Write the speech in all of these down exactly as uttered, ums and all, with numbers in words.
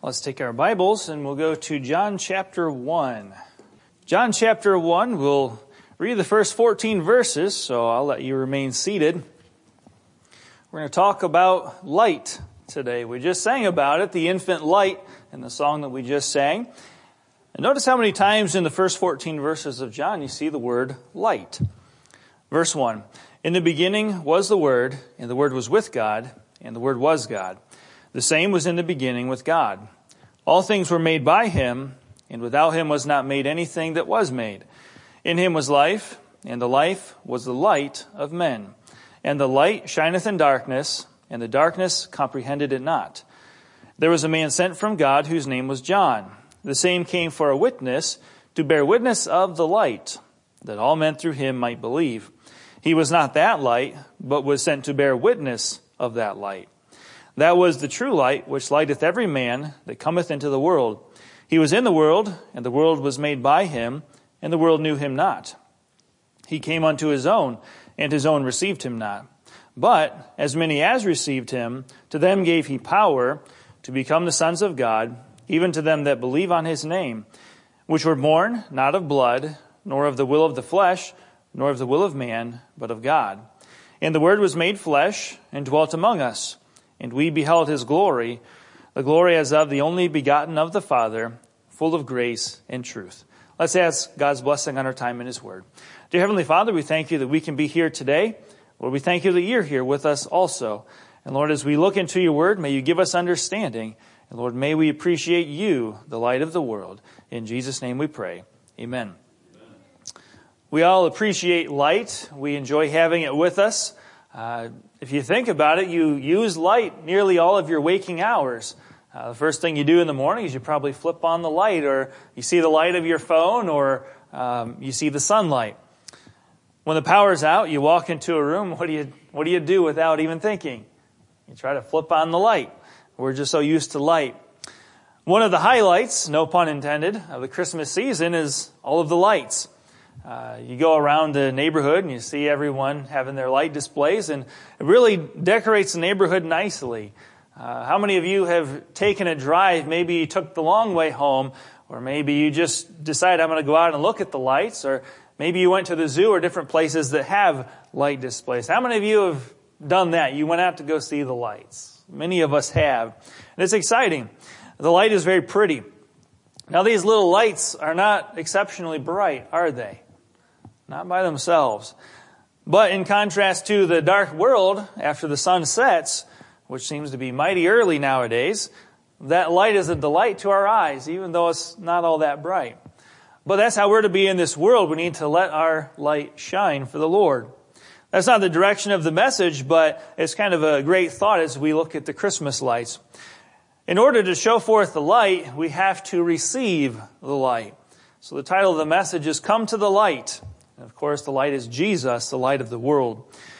Let's take our Bibles and we'll go to John chapter one. John chapter one, we'll read the first fourteen verses, so I'll let you remain seated. We're going to talk about light today. We just sang about it, the infant light, in the song that we just sang. And notice how many times in the first fourteen verses of John you see the word light. Verse one, in the beginning was the Word, and the Word was with God, and the Word was God. The same was in the beginning with God. All things were made by him, and without him was not made anything that was made. In him was life, and the life was the light of men. And the light shineth in darkness, and the darkness comprehended it not. There was a man sent from God whose name was John. The same came for a witness, to bear witness of the light, that all men through him might believe. He was not that light, but was sent to bear witness of that light. That was the true light, which lighteth every man that cometh into the world. He was in the world, and the world was made by him, and the world knew him not. He came unto his own, and his own received him not. But as many as received him, to them gave he power to become the sons of God, even to them that believe on his name, which were born not of blood, nor of the will of the flesh, nor of the will of man, but of God. And the Word was made flesh, and dwelt among us. And we beheld his glory, the glory as of the only begotten of the Father, full of grace and truth. Let's ask God's blessing on our time in his word. Dear Heavenly Father, we thank you that we can be here today. Lord, we thank you that you're here with us also. And Lord, as we look into your word, may you give us understanding. And Lord, may we appreciate you, the light of the world. In Jesus' name we pray. Amen. Amen. We all appreciate light. We enjoy having it with us. Uh, if you think about it, you use light nearly all of your waking hours. Uh, the first thing you do in the morning is you probably flip on the light, or you see the light of your phone, or um, you see the sunlight. When the power's out, you walk into a room. What do you what do you do without even thinking? You try to flip on the light. We're just so used to light. One of the highlights, no pun intended, of the Christmas season is all of the lights. Uh, you go around the neighborhood and you see everyone having their light displays, and it really decorates the neighborhood nicely. Uh, how many of you have taken a drive? Maybe you took the long way home, or maybe you just decided I'm going to go out and look at the lights, or maybe you went to the zoo or different places that have light displays. How many of you have done that? You went out to go see the lights. Many of us have. And it's exciting. The light is very pretty. Now, these little lights are not exceptionally bright, are they? Not by themselves. But in contrast to the dark world after the sun sets, which seems to be mighty early nowadays, that light is a delight to our eyes, even though it's not all that bright. But that's how we're to be in this world. We need to let our light shine for the Lord. That's not the direction of the message, but it's kind of a great thought as we look at the Christmas lights. In order to show forth the light, we have to receive the light. So the title of the message is Come to the Light. And of course, the light is Jesus, the light of the world.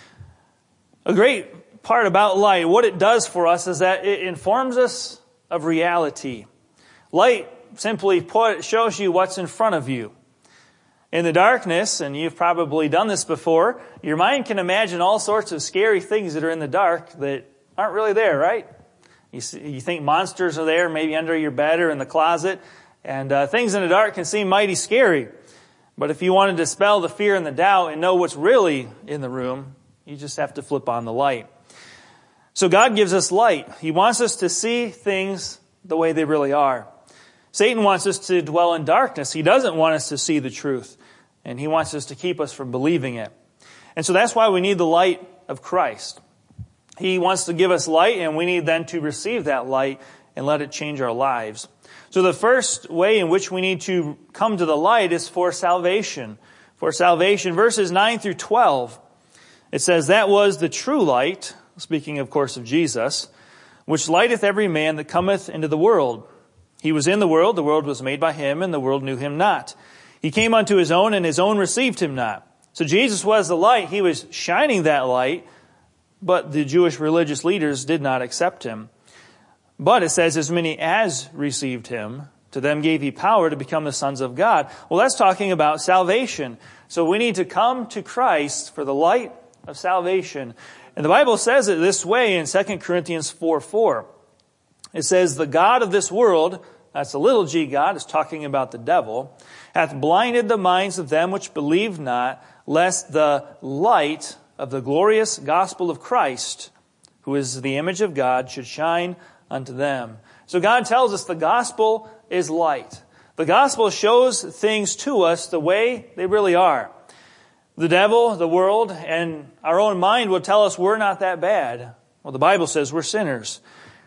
A great part about light, what it does for us, is that it informs us of reality. Light, simply put, shows you what's in front of you. In the darkness, and you've probably done this before, your mind can imagine all sorts of scary things that are in the dark that aren't really there, right? You, see, you think monsters are there, maybe under your bed or in the closet, and uh, things in the dark can seem mighty scary. But if you want to dispel the fear and the doubt and know what's really in the room, you just have to flip on the light. So God gives us light. He wants us to see things the way they really are. Satan wants us to dwell in darkness. He doesn't want us to see the truth. And he wants us to keep us from believing it. And so that's why we need the light of Christ. He wants to give us light, and we need then to receive that light and let it change our lives. So the first way in which we need to come to the light is for salvation. For salvation, verses nine through twelve, it says, that was the true light, speaking of course of Jesus, which lighteth every man that cometh into the world. He was in the world, the world was made by him, and the world knew him not. He came unto his own, and his own received him not. So Jesus was the light. He was shining that light, but the Jewish religious leaders did not accept him. But it says, as many as received him, to them gave he power to become the sons of God. Well, that's talking about salvation. So we need to come to Christ for the light of salvation. And the Bible says it this way in Second Corinthians four four. It says, the God of this world, that's a little g God, is talking about the devil, hath blinded the minds of them which believe not, lest the light of the glorious gospel of Christ, who is the image of God, should shine unto them. So God tells us the gospel is light. The gospel shows things to us the way they really are. The devil, the world, and our own mind will tell us we're not that bad. Well, the Bible says we're sinners.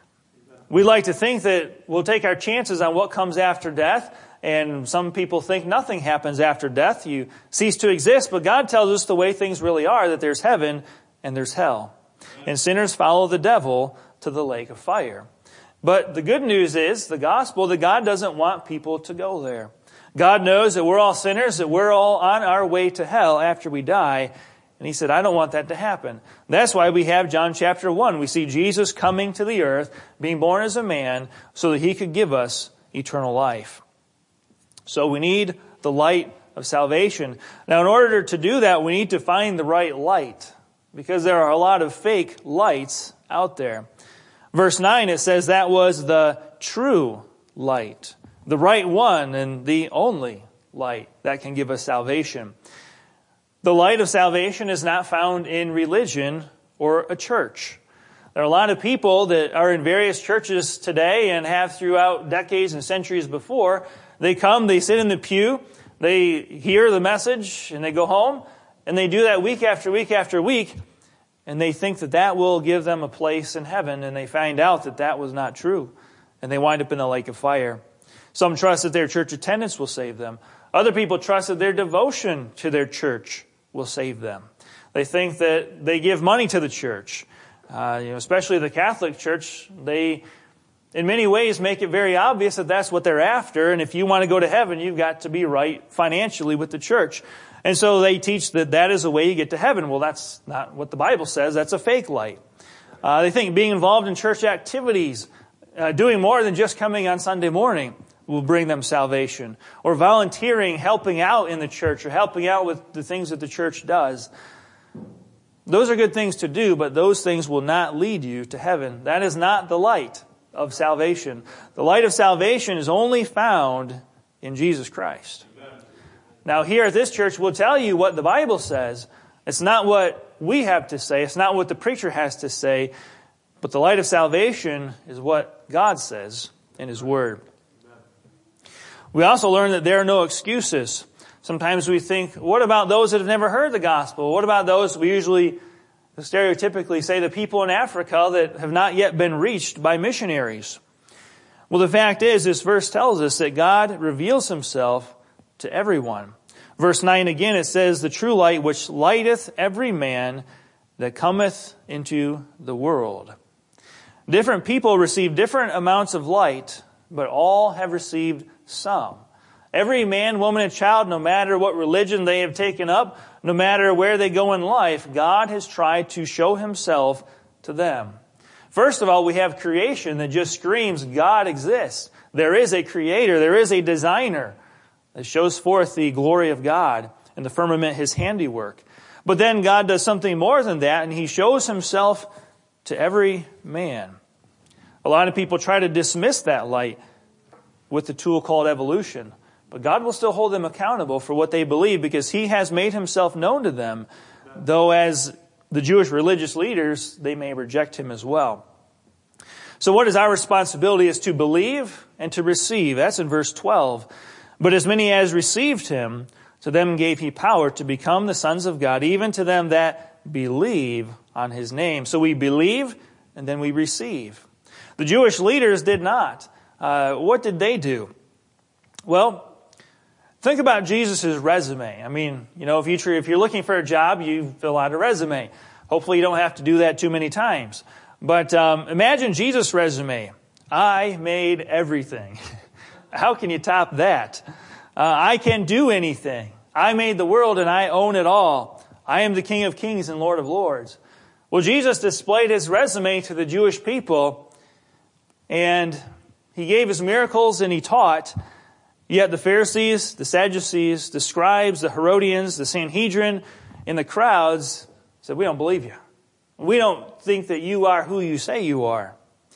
We like to think that we'll take our chances on what comes after death, and some people think nothing happens after death. You cease to exist, but God tells us the way things really are, that there's heaven and there's hell. And sinners follow the devil to the lake of fire. But the good news is, the gospel, that God doesn't want people to go there. God knows that we're all sinners, that we're all on our way to hell after we die. And He said, I don't want that to happen. That's why we have John chapter one. We see Jesus coming to the earth, being born as a man, so that He could give us eternal life. So we need the light of salvation. Now, in order to do that, we need to find the right light, because there are a lot of fake lights out there. Verse nine, it says that was the true light, the right one and the only light that can give us salvation. The light of salvation is not found in religion or a church. There are a lot of people that are in various churches today and have throughout decades and centuries before. They come, they sit in the pew, they hear the message, and they go home, and they do that week after week after week, and they think that that will give them a place in heaven, and they find out that that was not true, and they wind up in the lake of fire. Some trust that their church attendance will save them. Other people trust that their devotion to their church will save them. They think that they give money to the church, uh, you know, especially the Catholic Church. They, in many ways, make it very obvious that that's what they're after, and if you want to go to heaven, you've got to be right financially with the church. And so they teach that that is the way you get to heaven. Well, that's not what the Bible says. That's a fake light. Uh, they think being involved in church activities, uh, doing more than just coming on Sunday morning, will bring them salvation. Or volunteering, helping out in the church, or helping out with the things that the church does. Those are good things to do, but those things will not lead you to heaven. That is not the light of salvation. The light of salvation is only found in Jesus Christ. Now, here at this church, we'll tell you what the Bible says. It's not what we have to say. It's not what the preacher has to say. But the light of salvation is what God says in His Word. We also learn that there are no excuses. Sometimes we think, what about those that have never heard the gospel? What about those, we usually stereotypically say, the people in Africa that have not yet been reached by missionaries? Well, the fact is, this verse tells us that God reveals Himself to everyone. Verse nine again, it says, the true light which lighteth every man that cometh into the world. Different people receive different amounts of light, but all have received some. Every man, woman, and child, no matter what religion they have taken up, no matter where they go in life, God has tried to show Himself to them. First of all, we have creation that just screams God exists. There is a creator, there is a designer. It shows forth the glory of God and the firmament His handiwork. But then God does something more than that, and He shows Himself to every man. A lot of people try to dismiss that light with the tool called evolution. But God will still hold them accountable for what they believe, because He has made Himself known to them, though as the Jewish religious leaders, they may reject Him as well. So what is our responsibility? Is to believe and to receive. That's in verse twelve. But as many as received Him, to them gave He power to become the sons of God, even to them that believe on His name. So we believe and then we receive. The Jewish leaders did not. Uh, what did they do? Well, think about Jesus' resume. I mean, you know, if, you, if you're looking for a job, you fill out a resume. Hopefully you don't have to do that too many times. But um, imagine Jesus' resume. I made everything. How can you top that? Uh, I can do anything. I made the world and I own it all. I am the King of Kings and Lord of Lords. Well, Jesus displayed His resume to the Jewish people, and He gave His miracles and He taught. Yet the Pharisees, the Sadducees, the scribes, the Herodians, the Sanhedrin, and the crowds said, we don't believe you. We don't think that you are who you say you are.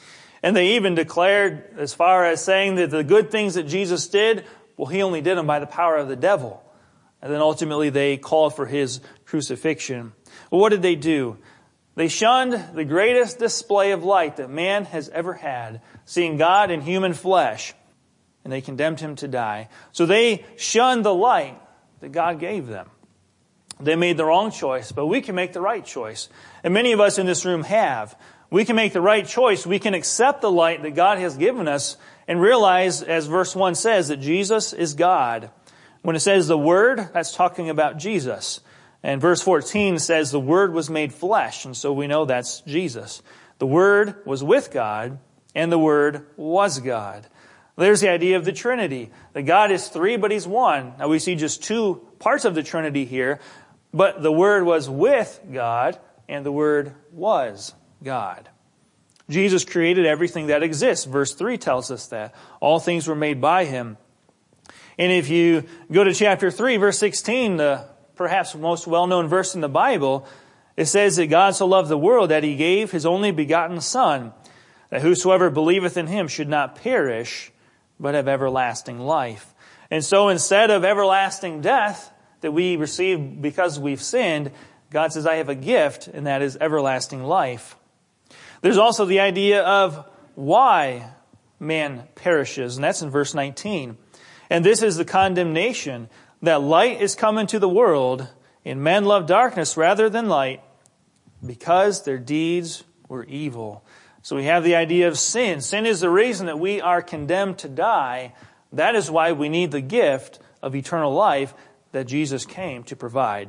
And they even declared, as far as saying that the good things that Jesus did, well, he only did them by the power of the devil. And then ultimately they called for his crucifixion. Well, what did they do? They shunned the greatest display of light that man has ever had, seeing God in human flesh, and they condemned him to die. So they shunned the light that God gave them. They made the wrong choice, but we can make the right choice. And many of us in this room have. We can make the right choice. We can accept the light that God has given us and realize, as verse one says, that Jesus is God. When it says the Word, that's talking about Jesus. And verse fourteen says the Word was made flesh, and so we know that's Jesus. The Word was with God, and the Word was God. There's the idea of the Trinity. That God is three, but He's one. Now we see just two parts of the Trinity here, but the Word was with God, and the Word was God. Jesus created everything that exists. Verse three tells us that. All things were made by Him. And if you go to chapter three, verse sixteen, the perhaps most well-known verse in the Bible, it says that God so loved the world that He gave His only begotten Son, that whosoever believeth in Him should not perish, but have everlasting life. And so instead of everlasting death that we receive because we've sinned, God says, I have a gift, and that is everlasting life. There's also the idea of why man perishes, and that's in verse nineteen. And this is the condemnation, that light is come into the world, and men love darkness rather than light, because their deeds were evil. So we have the idea of sin. Sin is the reason that we are condemned to die. That is why we need the gift of eternal life that Jesus came to provide.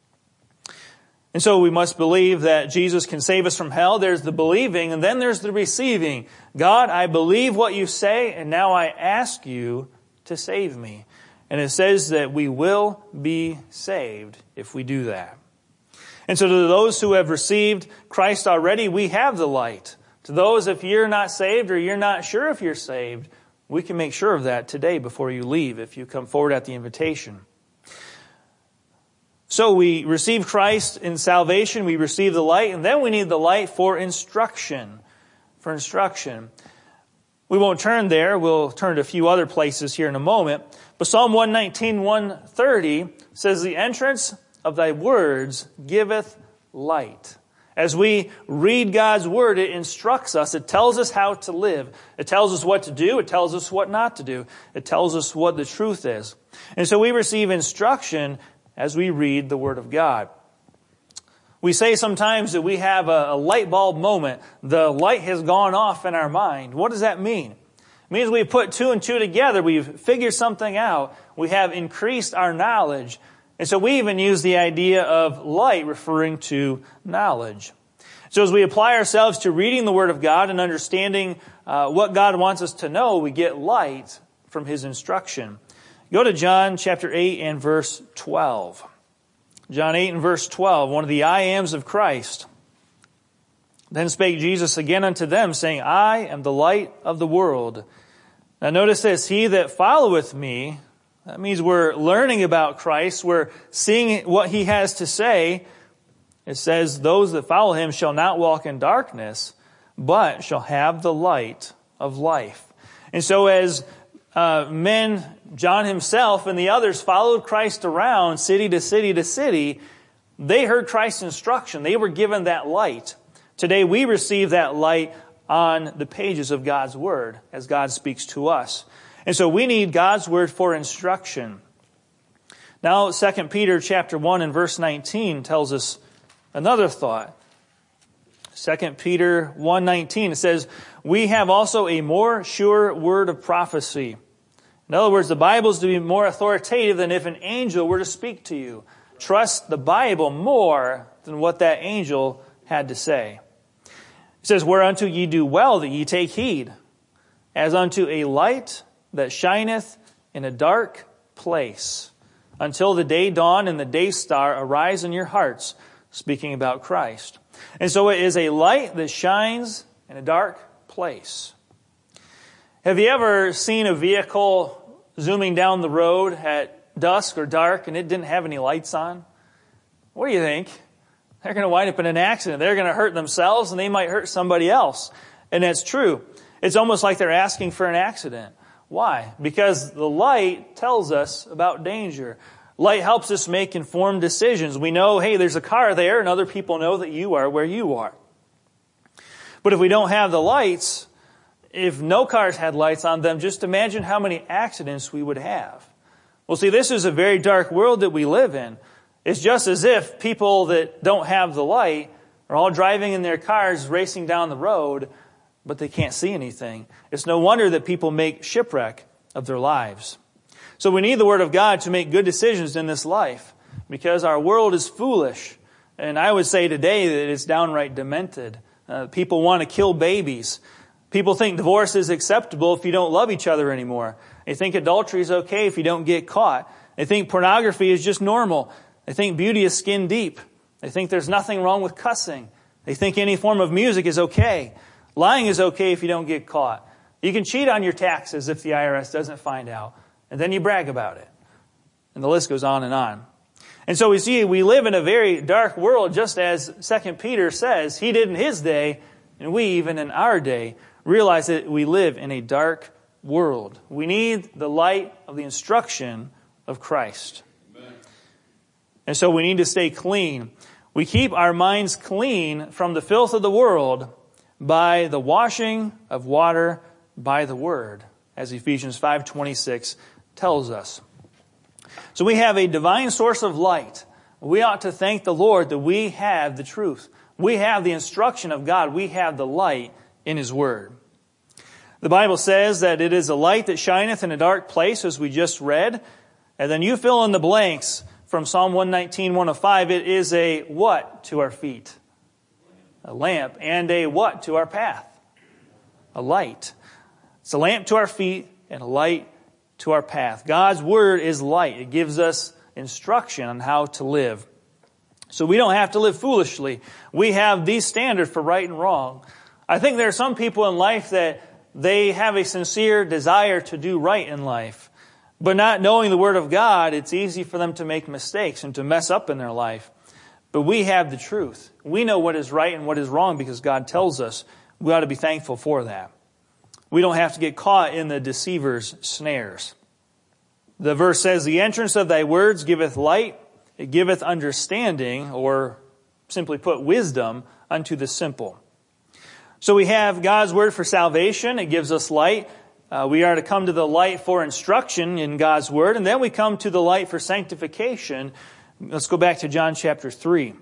And so we must believe that Jesus can save us from hell. There's the believing, and then there's the receiving. God, I believe what you say, and now I ask you to save me. And it says that we will be saved if we do that. And so to those who have received Christ already, we have the light. To those, if you're not saved or you're not sure if you're saved, we can make sure of that today before you leave if you come forward at the invitation. So we receive Christ in salvation, we receive the light, and then we need the light for instruction. For instruction. We won't turn there. We'll turn to a few other places here in a moment. But Psalm one nineteen, one thirty says, the entrance of thy words giveth light. As we read God's word, it instructs us. It tells us how to live. It tells us what to do. It tells us what not to do. It tells us what the truth is. And so we receive instruction as we read the word of God. We say sometimes that we have a, a light bulb moment. The light has gone off in our mind. What does that mean? It means we put two and two together. We've figured something out. We have increased our knowledge. And so we even use the idea of light referring to knowledge. So as we apply ourselves to reading the Word of God and understanding uh, what God wants us to know, we get light from His instruction. Go to John chapter eight and verse twelve. John eight and verse twelve, one of the I ams of Christ. Then spake Jesus again unto them, saying, I am the light of the world. Now notice this, he that followeth me, that means we're learning about Christ, we're seeing what He has to say. It says, those that follow Him shall not walk in darkness, but shall have the light of life. And so as uh, men, John himself and the others followed Christ around city to city to city, they heard Christ's instruction. They were given that light. Today we receive that light on the pages of God's Word as God speaks to us. And so we need God's Word for instruction. Now, Second Peter chapter one and verse nineteen tells us another thought. Second Peter one nineteen, it says, we have also a more sure word of prophecy. In other words, the Bible is to be more authoritative than if an angel were to speak to you. Trust the Bible more than what that angel had to say. It says, whereunto ye do well that ye take heed, as unto a light that shineth in a dark place, until the day dawn and the day star arise in your hearts, speaking about Christ. And so it is a light that shines in a dark place. Have you ever seen a vehicle zooming down the road at dusk or dark and it didn't have any lights on? What do you think? They're going to wind up in an accident. They're going to hurt themselves and they might hurt somebody else. And that's true. It's almost like they're asking for an accident. Why? Because the light tells us about danger. Light helps us make informed decisions. We know, hey, there's a car there, and other people know that you are where you are. But if we don't have the lights, if no cars had lights on them, just imagine how many accidents we would have. Well, see, this is a very dark world that we live in. It's just as if people that don't have the light are all driving in their cars, racing down the road, but they can't see anything. It's no wonder that people make shipwreck of their lives. So we need the Word of God to make good decisions in this life, because our world is foolish. And I would say today that it's downright demented. Uh, people want to kill babies. People think divorce is acceptable if you don't love each other anymore. They think adultery is okay if you don't get caught. They think pornography is just normal. They think beauty is skin deep. They think there's nothing wrong with cussing. They think any form of music is okay. Lying is okay if you don't get caught. You can cheat on your taxes if the I R S doesn't find out. And then you brag about it. And the list goes on and on. And so we see we live in a very dark world, just as Second Peter says he did in his day, and we even in our day realize that we live in a dark world. We need the light of the instruction of Christ. Amen. And so we need to stay clean. We keep our minds clean from the filth of the world by the washing of water by the Word, as Ephesians five twenty-six tells us. So we have a divine source of light. We ought to thank the Lord that we have the truth. We have the instruction of God. We have the light in His Word. The Bible says that it is a light that shineth in a dark place, as we just read. And then you fill in the blanks from Psalm one nineteen, one oh five. It is a what to our feet? A lamp. And a what to our path? A light. It's a lamp to our feet and a light to our path. God's Word is light. It gives us instruction on how to live. So we don't have to live foolishly. We have the standard for right and wrong. I think there are some people in life that they have a sincere desire to do right in life. But not knowing the Word of God, it's easy for them to make mistakes and to mess up in their life. But we have the truth. We know what is right and what is wrong because God tells us. We ought to be thankful for that. We don't have to get caught in the deceiver's snares. The verse says, the entrance of thy words giveth light, it giveth understanding, or simply put, wisdom unto the simple. So we have God's Word for salvation. It gives us light. Uh, we are to come to the light for instruction in God's Word. And then we come to the light for sanctification. Let's go back to John chapter three.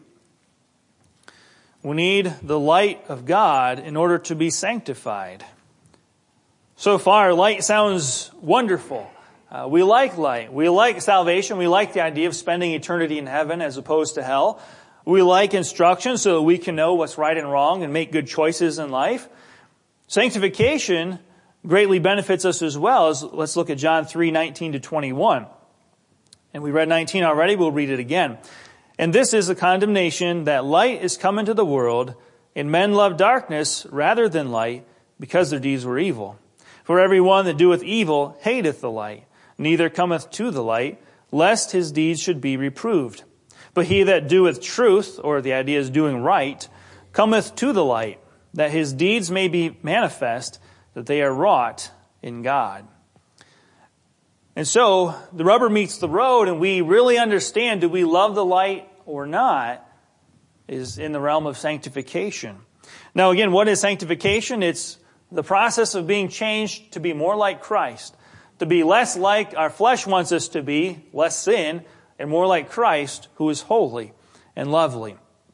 We need the light of God in order to be sanctified. So far, light sounds wonderful. Uh, we like light. We like salvation. We like the idea of spending eternity in heaven as opposed to hell. We like instruction so that we can know what's right and wrong and make good choices in life. Sanctification greatly benefits us as well. As, let's look at John three nineteen to twenty-one. And we read nineteen already. We'll read it again. And this is the condemnation, that light is come into the world, and men love darkness rather than light, because their deeds were evil. For every one that doeth evil hateth the light, neither cometh to the light, lest his deeds should be reproved. But he that doeth truth, or the idea is doing right, cometh to the light, that his deeds may be manifest, that they are wrought in God. And so, the rubber meets the road, and we really understand, do we love the light or not, is in the realm of sanctification. Now again, what is sanctification? It's the process of being changed to be more like Christ, to be less like our flesh wants us to be, less sin, and more like Christ, who is holy and lovely.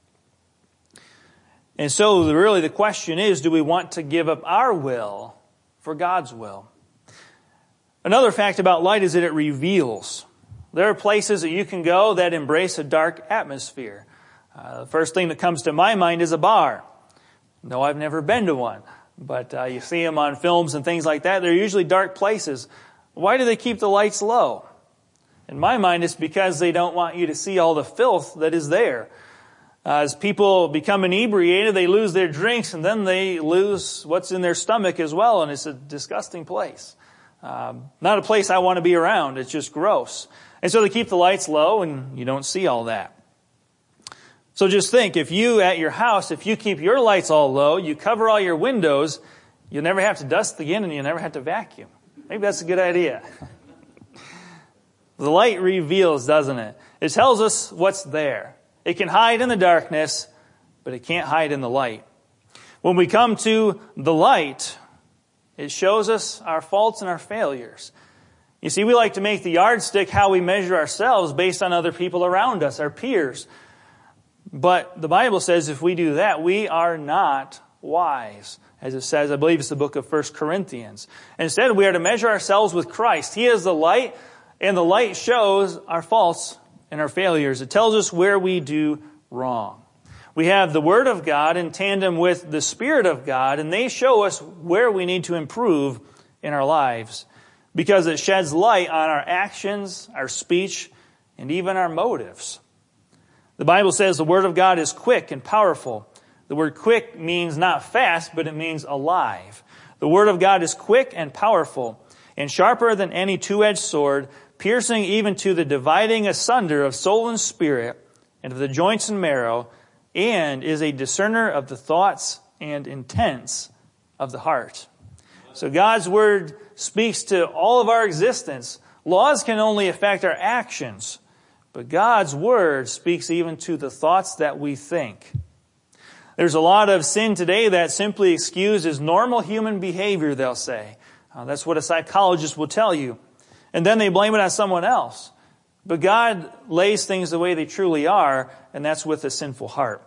And so really the question is, do we want to give up our will for God's will? Another fact about light is that it reveals. There are places that you can go that embrace a dark atmosphere. Uh, the first thing that comes to my mind is a bar. No, I've never been to one, but uh, you see them on films and things like that. They're usually dark places. Why do they keep the lights low? In my mind, it's because they don't want you to see all the filth that is there. Uh, as people become inebriated, they lose their drinks, and then they lose what's in their stomach as well, and it's a disgusting place. Um, not a place I want to be around. It's just gross. And so they keep the lights low, and you don't see all that. So just think, if you at your house, if you keep your lights all low, you cover all your windows, you'll never have to dust again and you'll never have to vacuum. Maybe that's a good idea. The light reveals, doesn't it? It tells us what's there. It can hide in the darkness, but it can't hide in the light. When we come to the light, it shows us our faults and our failures. You see, we like to make the yardstick how we measure ourselves based on other people around us, our peers. But the Bible says if we do that, we are not wise. As it says, I believe it's the book of First Corinthians. Instead, we are to measure ourselves with Christ. He is the light, and the light shows our faults and our failures. It tells us where we do wrong. We have the Word of God in tandem with the Spirit of God, and they show us where we need to improve in our lives, because it sheds light on our actions, our speech, and even our motives. The Bible says the Word of God is quick and powerful. The word quick means not fast, but it means alive. The Word of God is quick and powerful, and sharper than any two-edged sword, piercing even to the dividing asunder of soul and spirit, and of the joints and marrow, and is a discerner of the thoughts and intents of the heart. So God's Word speaks to all of our existence. Laws can only affect our actions, but God's Word speaks even to the thoughts that we think. There's a lot of sin today that simply excuses normal human behavior, they'll say. Uh, that's what a psychologist will tell you. And then they blame it on someone else. But God lays things the way they truly are, and that's with a sinful heart.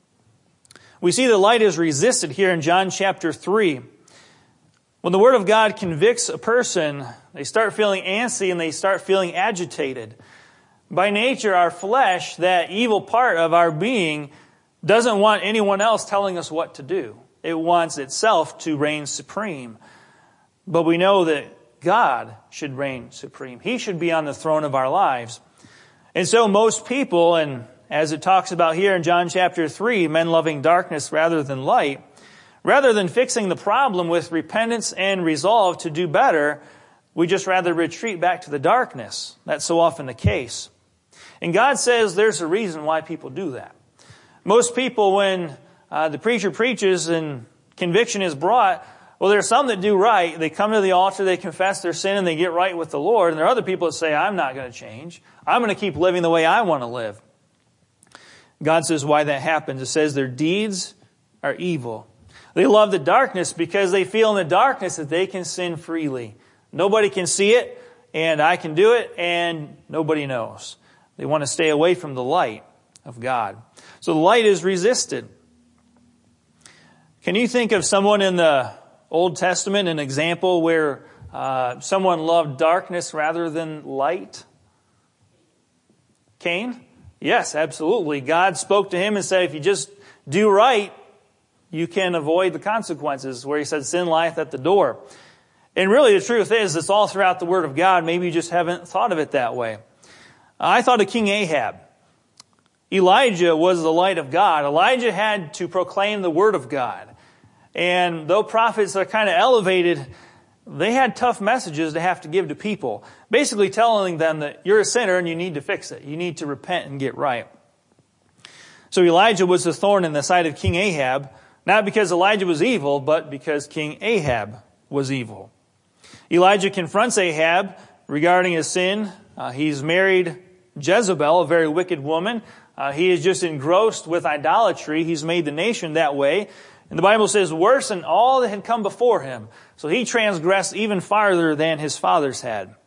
We see the light is resisted here in John chapter three. When the Word of God convicts a person, they start feeling antsy and they start feeling agitated. By nature, our flesh, that evil part of our being, doesn't want anyone else telling us what to do. It wants itself to reign supreme. But we know that God should reign supreme. He should be on the throne of our lives. And so most people, and as it talks about here in John chapter three, men loving darkness rather than light, rather than fixing the problem with repentance and resolve to do better, we just rather retreat back to the darkness. That's so often the case. And God says there's a reason why people do that. Most people, when uh, the preacher preaches and conviction is brought, well, there are some that do right. They come to the altar, they confess their sin, and they get right with the Lord. And there are other people that say, I'm not going to change. I'm going to keep living the way I want to live. God says why that happens. It says their deeds are evil. They love the darkness because they feel in the darkness that they can sin freely. Nobody can see it, and I can do it, and nobody knows. They want to stay away from the light of God. So the light is resisted. Can you think of someone in the Old Testament, an example where uh, someone loved darkness rather than light? Cain? Yes, absolutely. God spoke to him and said, if you just do right, you can avoid the consequences, where he said, sin lieth at the door. And really the truth is, it's all throughout the Word of God. Maybe you just haven't thought of it that way. I thought of King Ahab. Elijah was the light of God. Elijah had to proclaim the Word of God. And though prophets are kind of elevated, they had tough messages to have to give to people. Basically telling them that you're a sinner and you need to fix it. You need to repent and get right. So Elijah was a thorn in the side of King Ahab, not because Elijah was evil, but because King Ahab was evil. Elijah confronts Ahab regarding his sin. Uh, he's married Jezebel, a very wicked woman. Uh, he is just engrossed with idolatry. He's made the nation that way. And the Bible says worse than all that had come before him. So he transgressed even farther than his fathers had.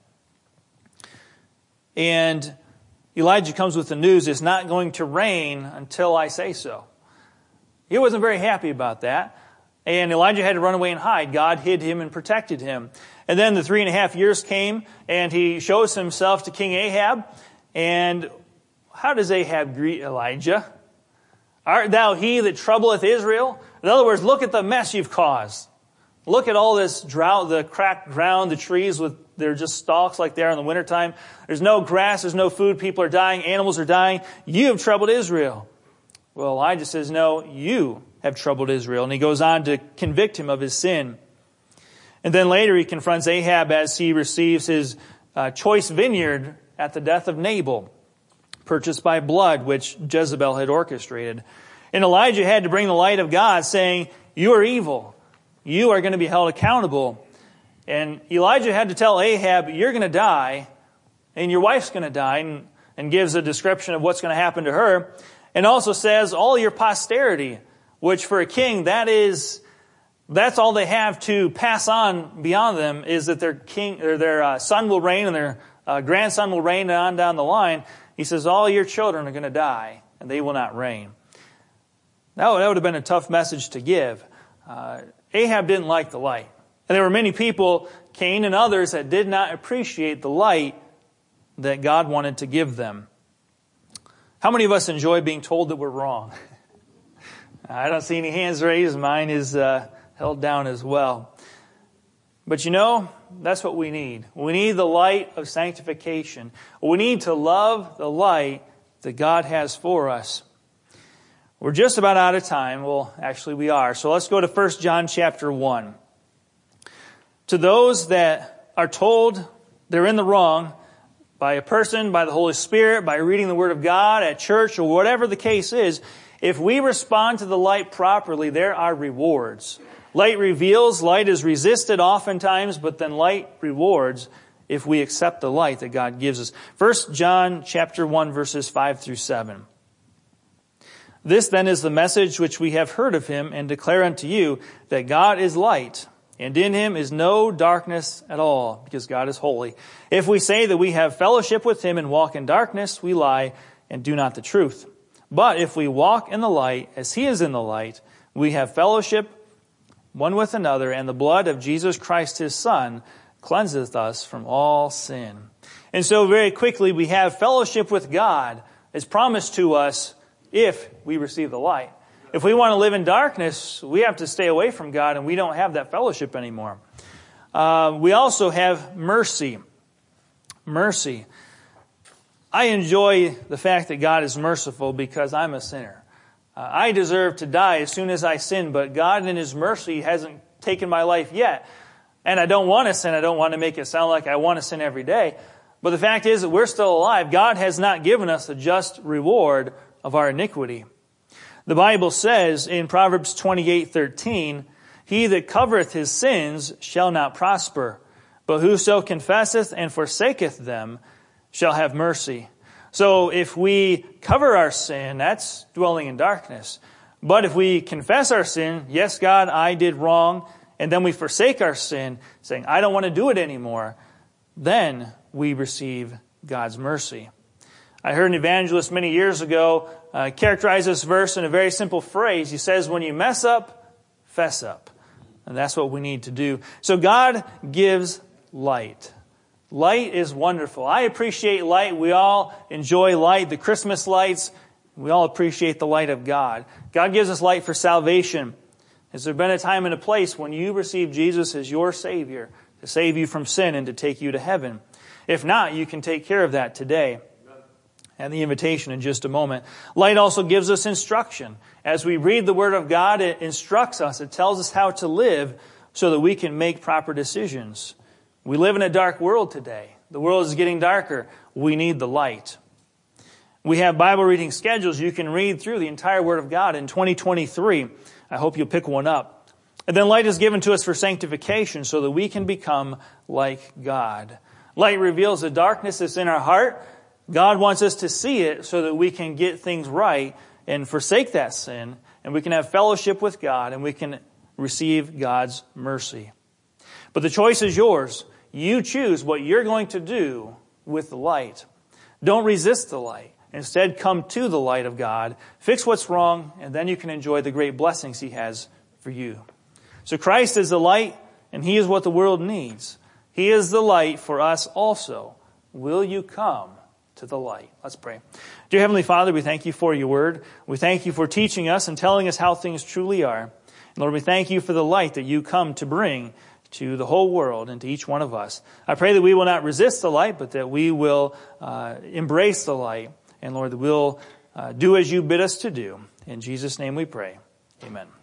And Elijah comes with the news, it's not going to rain until I say so. He wasn't very happy about that. And Elijah had to run away and hide. God hid him and protected him. And then the three and a half years came, and he shows himself to King Ahab. And how does Ahab greet Elijah? Art thou he that troubleth Israel? In other words, look at the mess you've caused. Look at all this drought, the cracked ground, the trees with, they're just stalks like they are in the wintertime. There's no grass, there's no food, people are dying, animals are dying. You have troubled Israel. Well, Elijah says, no, you have troubled Israel. And he goes on to convict him of his sin. And then later he confronts Ahab as he receives his uh, choice vineyard at the death of Nabal. purchased by blood, which Jezebel had orchestrated. And Elijah had to bring the light of God, saying, you are evil. You are going to be held accountable. And Elijah had to tell Ahab, you're going to die, and your wife's going to die, and, and gives a description of what's going to happen to her. And also says, all your posterity, which for a king, that is, that's all they have to pass on beyond them, is that their king, or their uh, son will reign, and their uh, grandson will reign on down the line. He says, all your children are going to die, and they will not reign. That would, that would have been a tough message to give. Uh, Ahab didn't like the light. And there were many people, Cain and others, that did not appreciate the light that God wanted to give them. How many of us enjoy being told that we're wrong? I don't see any hands raised. Mine is uh, held down as well. But you know, that's what we need. We need the light of sanctification. We need to love the light that God has for us. We're just about out of time. Well, actually we are. So let's go to First John chapter one. To those that are told they're in the wrong by a person, by the Holy Spirit, by reading the Word of God at church, or whatever the case is, if we respond to the light properly, there are rewards. Light reveals, light is resisted oftentimes, but then light rewards if we accept the light that God gives us. First John chapter one, verses five through seven. This then is the message which we have heard of him and declare unto you, that God is light, and in him is no darkness at all, because God is holy. If we say that we have fellowship with him and walk in darkness, we lie and do not the truth. But if we walk in the light, as he is in the light, we have fellowship one with another, and the blood of Jesus Christ his Son cleanseth us from all sin. And so very quickly we have fellowship with God as promised to us if we receive the light. If we want to live in darkness, we have to stay away from God, and we don't have that fellowship anymore. Uh, we also have mercy. Mercy. I enjoy the fact that God is merciful because I'm a sinner. Uh, I deserve to die as soon as I sin, but God in his mercy hasn't taken my life yet. And I don't want to sin. I don't want to make it sound like I want to sin every day. But the fact is that we're still alive. God has not given us a just reward of our iniquity. The Bible says in Proverbs twenty-eight thirteen, he that covereth his sins shall not prosper, but whoso confesseth and forsaketh them shall have mercy. So if we cover our sin, that's dwelling in darkness. But if we confess our sin, yes, God, I did wrong, and then we forsake our sin, saying, I don't want to do it anymore, then we receive God's mercy. I heard an evangelist many years ago uh, characterize this verse in a very simple phrase. He says, when you mess up, fess up. And that's what we need to do. So God gives light. Light is wonderful. I appreciate light. We all enjoy light. The Christmas lights, we all appreciate the light of God. God gives us light for salvation. Has there been a time and a place when you received Jesus as your Savior to save you from sin and to take you to heaven? If not, you can take care of that today. And the invitation in just a moment. Light also gives us instruction. As we read the Word of God, it instructs us. It tells us how to live so that we can make proper decisions. We live in a dark world today. The world is getting darker. We need the light. We have Bible reading schedules. You can read through the entire Word of God in twenty twenty-three. I hope you'll pick one up. And then light is given to us for sanctification so that we can become like God. Light reveals the darkness that's in our heart. God wants us to see it so that we can get things right and forsake that sin, and we can have fellowship with God, and we can receive God's mercy. But the choice is yours. You choose what you're going to do with the light. Don't resist the light. Instead, come to the light of God, fix what's wrong, and then you can enjoy the great blessings he has for you. So Christ is the light, and he is what the world needs. He is the light for us also. Will you come to the light? Let's pray. Dear Heavenly Father, we thank you for your word. We thank you for teaching us and telling us how things truly are. And Lord, we thank you for the light that you come to bring to the whole world and to each one of us. I pray that we will not resist the light, but that we will uh, embrace the light. And Lord, that we'll uh, do as you bid us to do. In Jesus' name we pray. Amen.